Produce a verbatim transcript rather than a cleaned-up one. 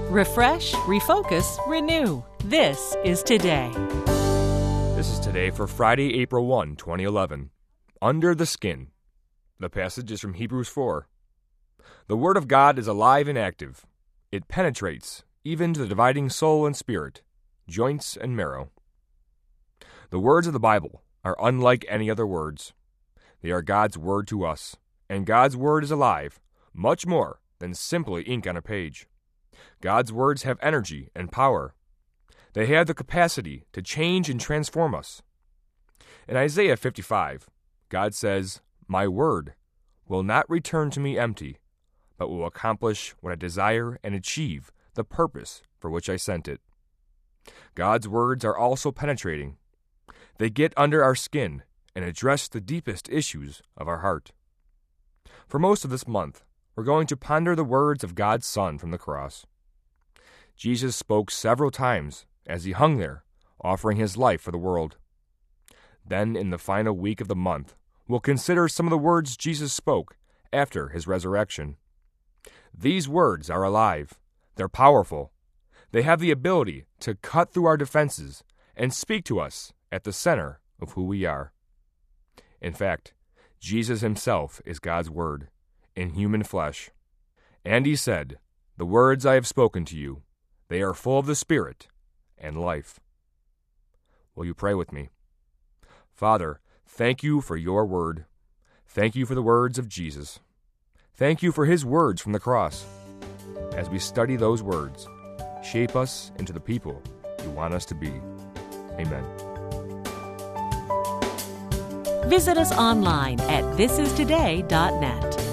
Refresh, refocus, renew. This is Today. This is Today for Friday, April first, twenty eleven. Under the Skin. The passage is from Hebrews four. The Word of God is alive and active. It penetrates, even to the dividing soul and spirit, joints and marrow. The words of the Bible are unlike any other words. They are God's Word to us, and God's Word is alive, much more than simply ink on a page. God's words have energy and power. They have the capacity to change and transform us. In Isaiah fifty-five, God says, "My word will not return to me empty, but will accomplish what I desire and achieve the purpose for which I sent it." God's words are also penetrating. They get under our skin and address the deepest issues of our heart. For most of this month, we're going to ponder the words of God's Son from the cross. Jesus spoke several times as he hung there, offering his life for the world. Then, in the final week of the month, we'll consider some of the words Jesus spoke after his resurrection. These words are alive. They're powerful. They have the ability to cut through our defenses and speak to us at the center of who we are. In fact, Jesus himself is God's Word in human flesh. And he said, "The words I have spoken to you, they are full of the Spirit and life." Will you pray with me? Father, thank you for your word. Thank you for the words of Jesus. Thank you for his words from the cross. As we study those words, shape us into the people you want us to be. Amen. Visit us online at this is today dot net.